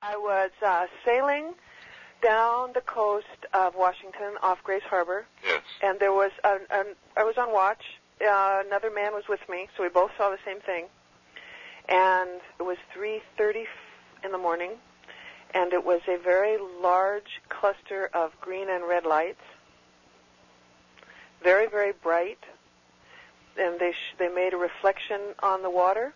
I was sailing down the coast of Washington off Grace Harbor. Yes. And there was I was on watch. Another man was with me, so we both saw the same thing. And it was 3:30 in the morning, and it was a very large cluster of green and red lights, very, very bright, and they made a reflection on the water.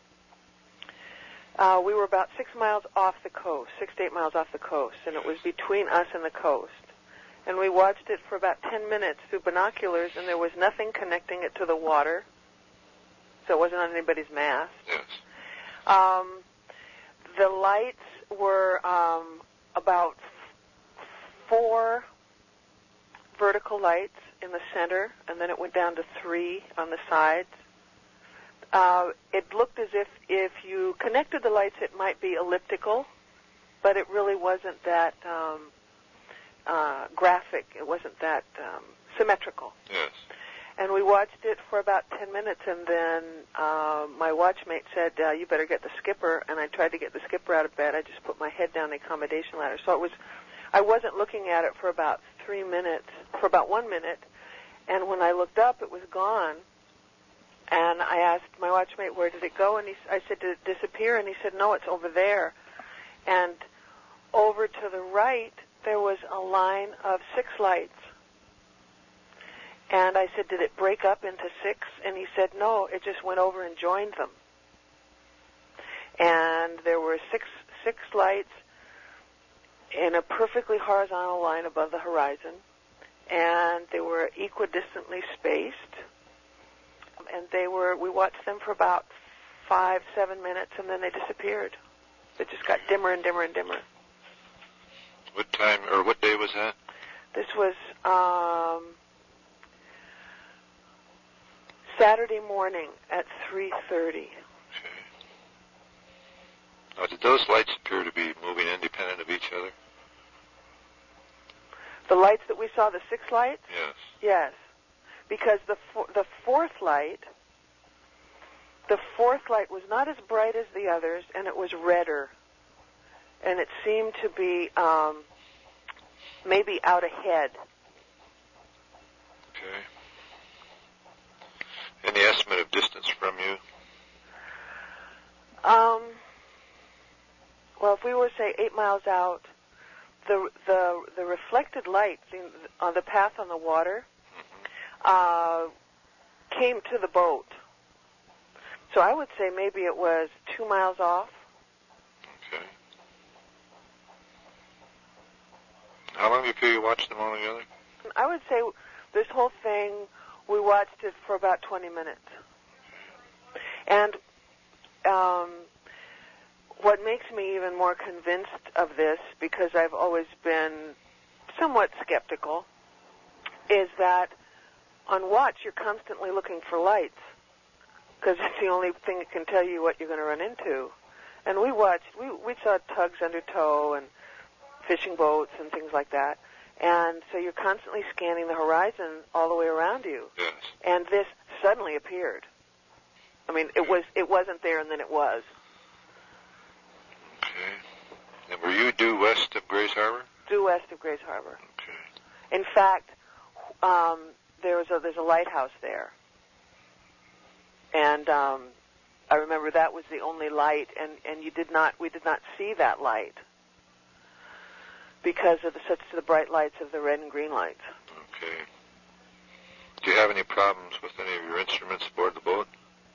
We were about 6 miles off the coast, 6 to 8 miles off the coast, and it was between us and the coast. And we watched it for about 10 minutes through binoculars, and there was nothing connecting it to the water, so it wasn't on anybody's mast. Yes. The lights were about 4 vertical lights in the center, and then it went down to 3 on the sides. It looked as if you connected the lights, it might be elliptical, but it really wasn't that graphic. It wasn't that symmetrical. Yes. And we watched it for about 10 minutes, and then my watchmate said, you better get the skipper, and I tried to get the skipper out of bed. I just put my head down the accommodation ladder. So I wasn't looking at it for about 3 minutes, for about 1 minute, and when I looked up, it was gone. And I asked my watchmate, where did it go? And I said, did it disappear? And he said, no, it's over there. And over to the right, there was a line of 6 lights. And I said, did it break up into 6? And he said, no, it just went over and joined them. And there were six lights in a perfectly horizontal line above the horizon. And they were equidistantly spaced. And we watched them for about 5-7 minutes, and then they disappeared. It just got dimmer and dimmer and dimmer. What time, or what day was that? This was Saturday morning at 3:30. Okay. Now, did those lights appear to be moving independent of each other? The lights that we saw, the 6 lights? Yes. Yes. Because the fourth light was not as bright as the others, and it was redder. And it seemed to be maybe out ahead. Okay. Any estimate of distance from you? Well, if we were, say, 8 miles out, the reflected light on the path on the water came to the boat. So I would say maybe it was 2 miles off. Okay. How long do you feel you watched them all together? I would say this whole thing, we watched it for about 20 minutes. And what makes me even more convinced of this, because I've always been somewhat skeptical, is that on watch you're constantly looking for lights, because it's the only thing that can tell you what you're going to run into. And we saw tugs under tow and fishing boats and things like that. And so you're constantly scanning the horizon all the way around you. Yes. And this suddenly appeared. I mean, it wasn't there, and then it was. Okay. And were you due west of Grace Harbor? Due west of Grace Harbor. Okay. In fact, there's a lighthouse there. And I remember that was the only light, and we did not see that light because of the bright lights of the red and green lights. Okay. Do you have any problems with any of your instruments aboard the boat?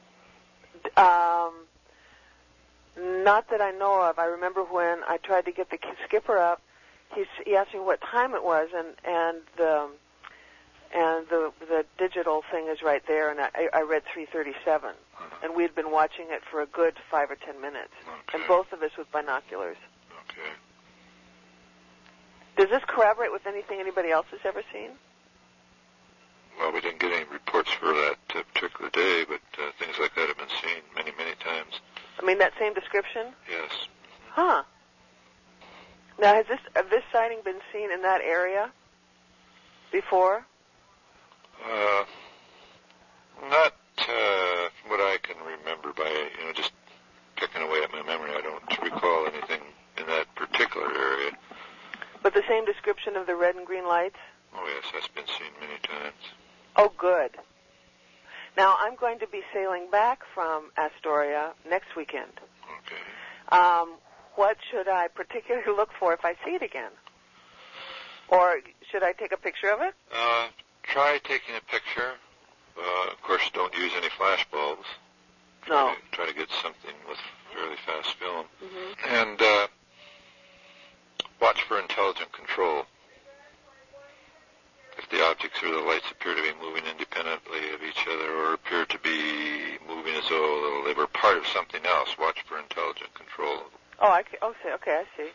Not that I know of. I remember when I tried to get the skipper up, he asked me what time it was, and the digital thing is right there, and I read 3:37, and we had been watching it for a good 5 or 10 minutes, and both of us with binoculars. Okay. Does this corroborate with anything anybody else has ever seen? Well, we didn't get any reports for that particular day, but things like that have been seen many, many times. I mean, that same description? Yes. Huh. Now, has this sighting been seen in that area before? Not from what I can remember by, just picking away at my memory. I don't recall anything in that same description of the red and green lights? Oh, yes, that's been seen many times. Oh, good. Now, I'm going to be sailing back from Astoria next weekend. Okay. What should I particularly look for if I see it again? Or should I take a picture of it? Try taking a picture. Of course, don't use any flash bulbs. No. Try to get something with fairly fast film. Mm-hmm. And watch for intelligent control. If the objects or the lights appear to be moving independently of each other or appear to be moving as though they were part of something else, watch for intelligent control. Okay, I see.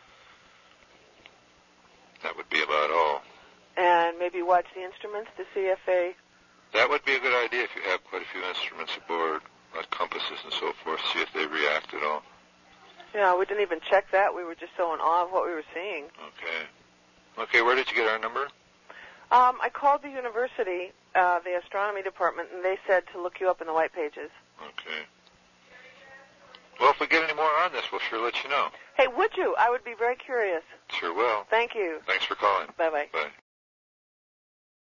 That would be about all. And maybe watch the instruments to see if they... That would be a good idea if you have quite a few instruments aboard, like compasses and so forth, see if they react at all. Yeah, we didn't even check that. We were just so in awe of what we were seeing. Okay, where did you get our number? I called the university, the astronomy department, and they said to look you up in the white pages. Okay. Well, if we get any more on this, we'll sure let you know. Hey, would you? I would be very curious. Sure will. Thank you. Thanks for calling. Bye-bye. Bye.